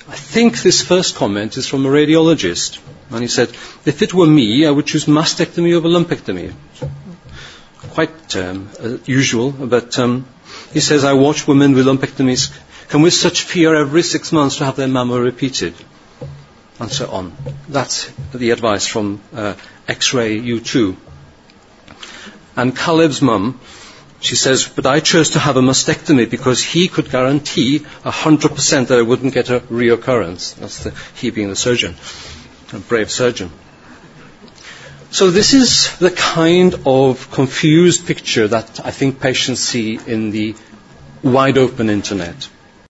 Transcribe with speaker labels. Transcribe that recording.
Speaker 1: I think this first comment is from a radiologist. And he said, if it were me, I would choose mastectomy over lumpectomy. Quite usual, but he says, I watch women with lumpectomies come with such fear every 6 months to have their mammo repeated, and so on. That's the advice from X-Ray U2. And Caleb's mum, she says, but I chose to have a mastectomy because he could guarantee 100% that I wouldn't get a reoccurrence. That's he being the surgeon, a brave surgeon. So this is the kind of confused picture that I think patients see in the wide open internet.